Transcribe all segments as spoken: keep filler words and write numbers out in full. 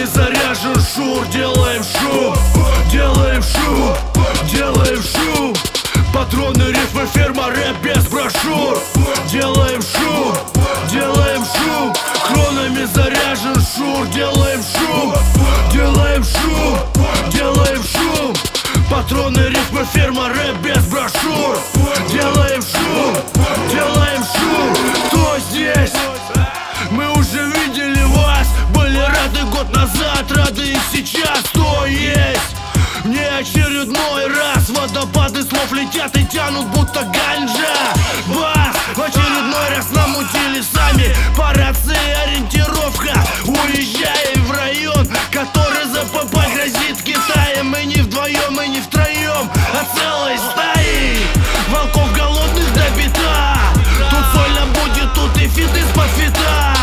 Кронами заряжен шур, делаем шум, делаем шум, делаем шум. Патроны, рифмы, ферма, рэп без брошюр. Делаем шум, делаем шум. Кронами заряжен шур, делаем шум, делаем шум, делаем шум. Патроны, рифмы, ферма, рэп без брошюр. Делаем шум, делаем шум. Кто здесь? Мы уже видели вас, были рады год назад, рады и сейчас. Кто есть? Мне очередной раз водопады слов летят и тянут, будто ганджа. Бас! В очередной раз намутили сами. По рации ориентировка, уезжая в район, который за ПП грозит Китаем. Мы не вдвоем, мы не втроем, а целой стаей волков голодных до бита. Тут сольно будет, тут и фит из-под фита.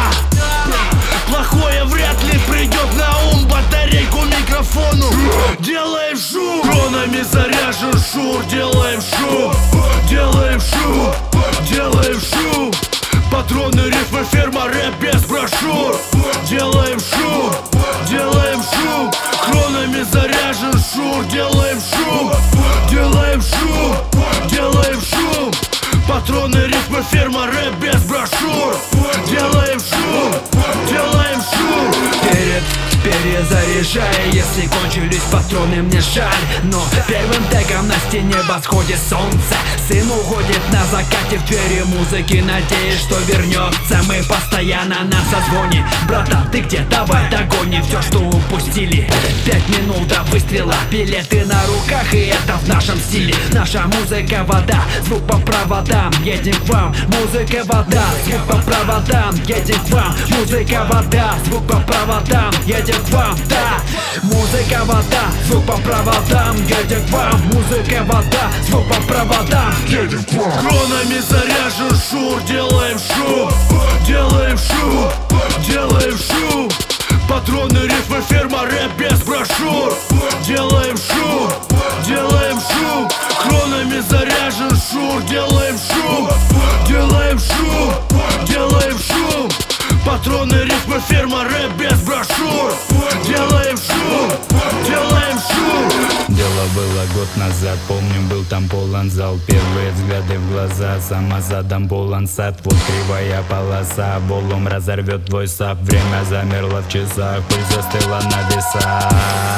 Плохое вряд ли придет на ум, батарейку микрофону. Делаем шум, кронами заряжен шур. Делаем шум, делаем шум, делаем шум. Патроны, рифмы, ферма, рэп без брошюр. Делаем шум, делаем шум. Кронами заряжен шур. Делаем шум, делаем шум, делаем шум. Патроны, рифмы, ферма, рэп без брошюр. Делаем шум, делаем шум. Перед перезаряжая, если кончились патроны, мне жаль. Но первым тегом на стене восходит солнце. Сын уходит на закате в двери музыки, надеясь, что вернется. Мы постоянно на созвоне. Братан, ты где? Давай догони все, что упустили. Пять минут до выстрела, билеты на руках, и это в нашем стиле. Наша музыка вода, звук по проводам. Едем к вам, музыка вода, звук по проводам. Едем к вам, музыка вода, звук по проводам. Едем к вам, да. Музыка вода, звук по проводам. Едем к вам, музыка вода, звук по проводам. Едем к вам. Кронами заряжен шур. Делаем шум, делаем шум, делаем шум. Патроны, рифмы, ферма, рэп без брошюр. Делаем шум, делаем шум. Кронами заряжен шур. Делаем шум, делаем шум, делаем шум. Патроны, рифмы, ферма, рэп без брошюр. Делаем шум, делаем шум. Дело было год назад, помню, был там полон зал. Первые взгляды в глаза, самозадом полон сад. Вот кривая полоса, волом разорвет твой сап. Время замерло в часах, пыль застыла на весах.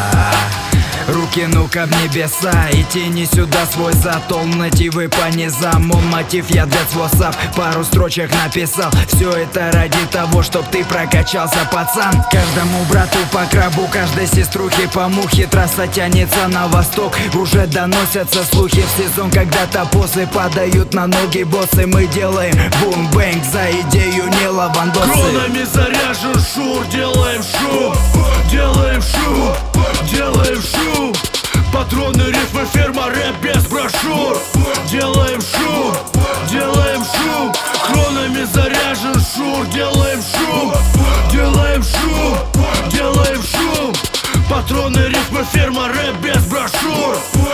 Руки, ну-ка в небеса, и тяни сюда свой затол. Нативы по низам, он мотив, я для WhatsApp пару строчек написал. Все это ради того, чтоб ты прокачался, пацан. Каждому брату по крабу, каждой сеструхе по мухе. Трасса тянется на восток, уже доносятся слухи. В сезон, когда топосы падают на ноги боссы. Мы делаем бум-бэнг за идею, не лавандосы. Кронами заряжен шур. Делаем шум, делаем шум, делаем шум. Патроны, рифмы, ферма, рэп без брошюр. Делаем шум, делаем шум. Кронами заряжен шур. Делаем шум, делаем шум, делаем шум. Патроны, рифмы, ферма, рэп без брошюр.